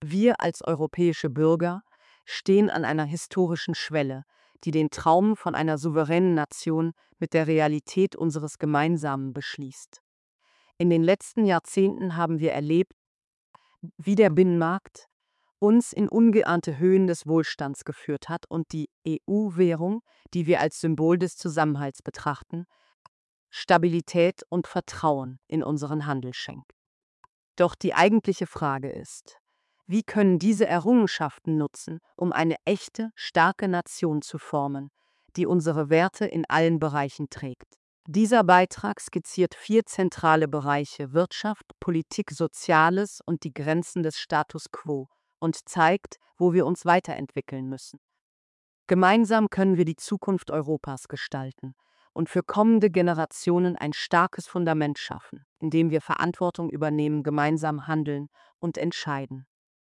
Wir als europäische Bürger stehen an einer historischen Schwelle, die den Traum von einer souveränen Nation mit der Realität unseres Gemeinsamen beschließt. In den letzten Jahrzehnten haben wir erlebt, wie der Binnenmarkt uns in ungeahnte Höhen des Wohlstands geführt hat und die EU-Währung, die wir als Symbol des Zusammenhalts betrachten, Stabilität und Vertrauen in unseren Handel schenkt. Doch die eigentliche Frage ist: Wie können diese Errungenschaften nutzen, um eine echte, starke Nation zu formen, die unsere Werte in allen Bereichen trägt? Dieser Beitrag skizziert 4 zentrale Bereiche: Wirtschaft, Politik, Soziales und die Grenzen des Status quo und zeigt, wo wir uns weiterentwickeln müssen. Gemeinsam können wir die Zukunft Europas gestalten und für kommende Generationen ein starkes Fundament schaffen, indem wir Verantwortung übernehmen, gemeinsam handeln und entscheiden.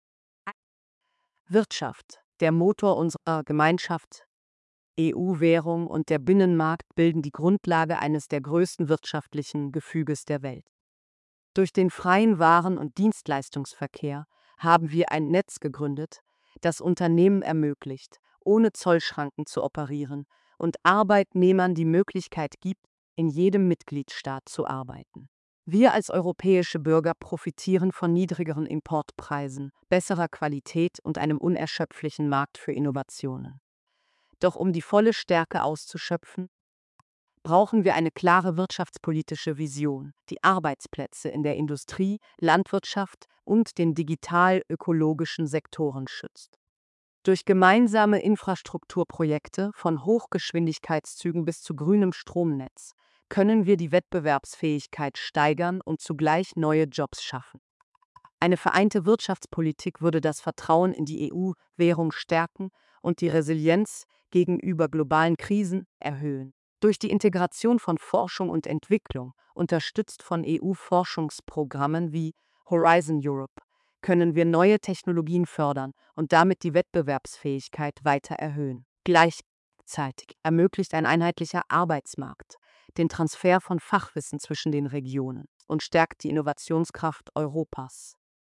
Wirtschaft, der Motor unserer Gemeinschaft, EU-Währung und der Binnenmarkt bilden die Grundlage eines der größten wirtschaftlichen Gefüges der Welt. Durch den freien Waren- und Dienstleistungsverkehr haben wir ein Netz gegründet, das Unternehmen ermöglicht, ohne Zollschranken zu operieren und Arbeitnehmern die Möglichkeit gibt, in jedem Mitgliedstaat zu arbeiten. Wir als europäische Bürger profitieren von niedrigeren Importpreisen, besserer Qualität und einem unerschöpflichen Markt für Innovationen. Doch um die volle Stärke auszuschöpfen, brauchen wir eine klare wirtschaftspolitische Vision, die Arbeitsplätze in der Industrie, Landwirtschaft und den digital-ökologischen Sektoren schützt. Durch gemeinsame Infrastrukturprojekte von Hochgeschwindigkeitszügen bis zu grünem Stromnetz können wir die Wettbewerbsfähigkeit steigern und zugleich neue Jobs schaffen. Eine vereinte Wirtschaftspolitik würde das Vertrauen in die EU-Währung stärken und die Resilienz gegenüber globalen Krisen erhöhen. Durch die Integration von Forschung und Entwicklung, unterstützt von EU-Forschungsprogrammen wie Horizon Europe, können wir neue Technologien fördern und damit die Wettbewerbsfähigkeit weiter erhöhen. Gleichzeitig ermöglicht ein einheitlicher Arbeitsmarkt den Transfer von Fachwissen zwischen den Regionen und stärkt die Innovationskraft Europas.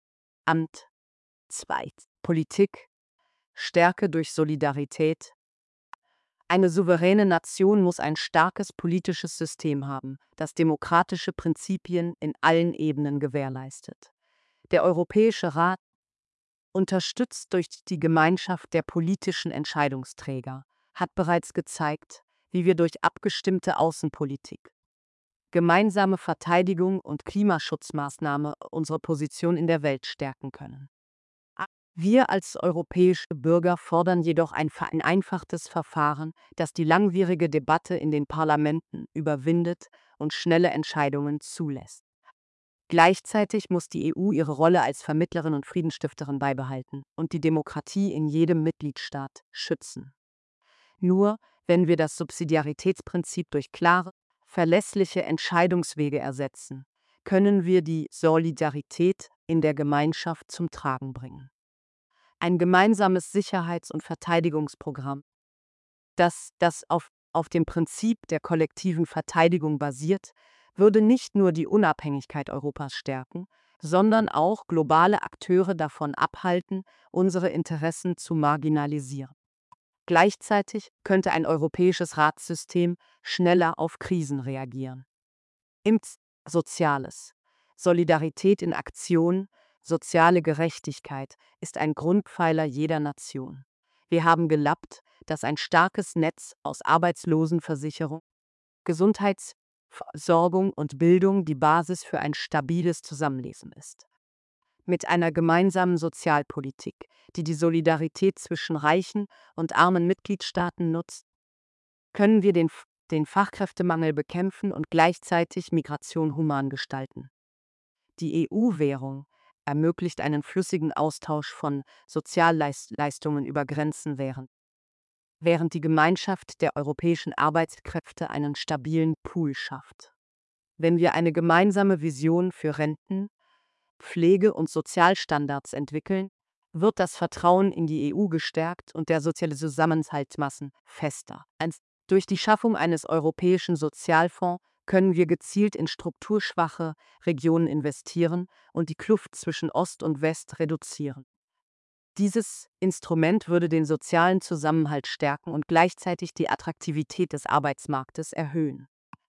Amt 2. Politik, Stärke durch Solidarität. Eine souveräne Nation muss ein starkes politisches System haben, das demokratische Prinzipien in allen Ebenen gewährleistet. Der Europäische Rat, unterstützt durch die Gemeinschaft der politischen Entscheidungsträger, hat bereits gezeigt, wie wir durch abgestimmte Außenpolitik, gemeinsame Verteidigung und Klimaschutzmaßnahmen unsere Position in der Welt stärken können. Wir als europäische Bürger fordern jedoch ein vereinfachtes Verfahren, das die langwierige Debatte in den Parlamenten überwindet und schnelle Entscheidungen zulässt. Gleichzeitig muss die EU ihre Rolle als Vermittlerin und Friedensstifterin beibehalten und die Demokratie in jedem Mitgliedstaat schützen. Nur wenn wir das Subsidiaritätsprinzip durch klare, verlässliche Entscheidungswege ersetzen, können wir die Solidarität in der Gemeinschaft zum Tragen bringen. Ein gemeinsames Sicherheits- und Verteidigungsprogramm, das auf dem Prinzip der kollektiven Verteidigung basiert, würde nicht nur die Unabhängigkeit Europas stärken, sondern auch globale Akteure davon abhalten, unsere Interessen zu marginalisieren. Gleichzeitig könnte ein europäisches Ratssystem schneller auf Krisen reagieren. Soziales. Solidarität in Aktion, soziale Gerechtigkeit ist ein Grundpfeiler jeder Nation. Wir haben gelabbt, dass ein starkes Netz aus Arbeitslosenversicherung, Gesundheitsversorgung und Bildung die Basis für ein stabiles Zusammenleben ist. Mit einer gemeinsamen Sozialpolitik, die die Solidarität zwischen reichen und armen Mitgliedstaaten nutzt, können wir den Fachkräftemangel bekämpfen und gleichzeitig Migration human gestalten. Die EU-Währung ermöglicht einen flüssigen Austausch von Sozialleistungen über Grenzen, während die Gemeinschaft der europäischen Arbeitskräfte einen stabilen Pool schafft. Wenn wir eine gemeinsame Vision für Renten, Pflege- und Sozialstandards entwickeln, wird das Vertrauen in die EU gestärkt und der soziale Zusammenhalt fester. Durch die Schaffung eines europäischen Sozialfonds können wir gezielt in strukturschwache Regionen investieren und die Kluft zwischen Ost und West reduzieren. Dieses Instrument würde den sozialen Zusammenhalt stärken und gleichzeitig die Attraktivität des Arbeitsmarktes erhöhen.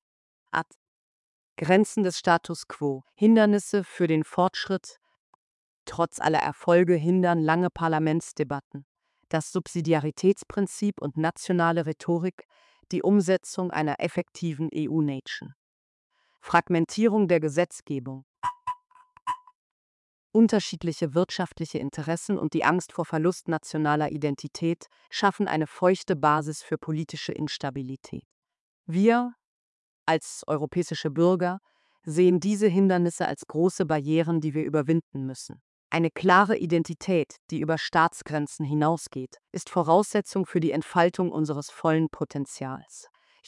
Grenzen des Status quo, Hindernisse für den Fortschritt. Trotz aller Erfolge hindern lange Parlamentsdebatten, das Subsidiaritätsprinzip und nationale Rhetorik die Umsetzung einer effektiven EU-Nation. Fragmentierung der Gesetzgebung. Unterschiedliche wirtschaftliche Interessen und die Angst vor Verlust nationaler Identität schaffen eine feuchte Basis für politische Instabilität. Wir, als europäische Bürger, sehen diese Hindernisse als große Barrieren, die wir überwinden müssen. Eine klare Identität, die über Staatsgrenzen hinausgeht, ist Voraussetzung für die Entfaltung unseres vollen Potenzials.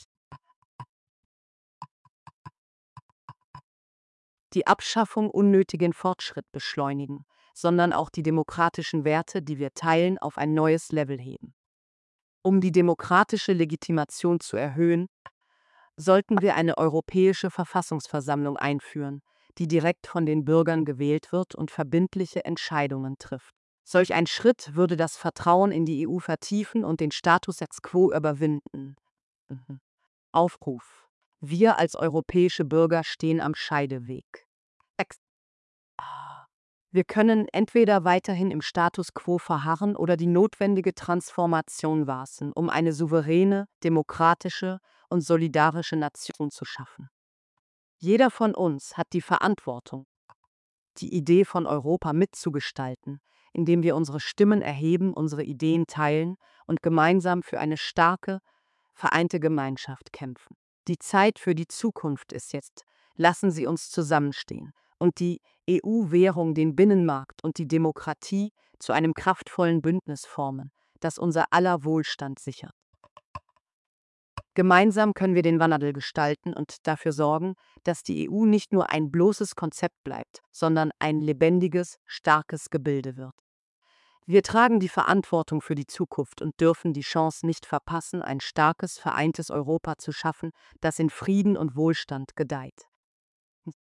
Die Abschaffung unnötigen Fortschritt beschleunigen, sondern auch die demokratischen Werte, die wir teilen, auf ein neues Level heben. Um die demokratische Legitimation zu erhöhen, sollten wir eine europäische Verfassungsversammlung einführen, die direkt von den Bürgern gewählt wird und verbindliche Entscheidungen trifft. Solch ein Schritt würde das Vertrauen in die EU vertiefen und den Status quo überwinden. Aufruf. Wir als europäische Bürger stehen am Scheideweg. Wir können entweder weiterhin im Status quo verharren oder die notwendige Transformation wagen, um eine souveräne, demokratische und solidarische Nation zu schaffen. Jeder von uns hat die Verantwortung, die Idee von Europa mitzugestalten, indem wir unsere Stimmen erheben, unsere Ideen teilen und gemeinsam für eine starke, vereinte Gemeinschaft kämpfen. Die Zeit für die Zukunft ist jetzt. Lassen Sie uns zusammenstehen und die EU-Währung, den Binnenmarkt und die Demokratie zu einem kraftvollen Bündnis formen, das unser aller Wohlstand sichert. Gemeinsam können wir den Wandel gestalten und dafür sorgen, dass die EU nicht nur ein bloßes Konzept bleibt, sondern ein lebendiges, starkes Gebilde wird. Wir tragen die Verantwortung für die Zukunft und dürfen die Chance nicht verpassen, ein starkes, vereintes Europa zu schaffen, das in Frieden und Wohlstand gedeiht.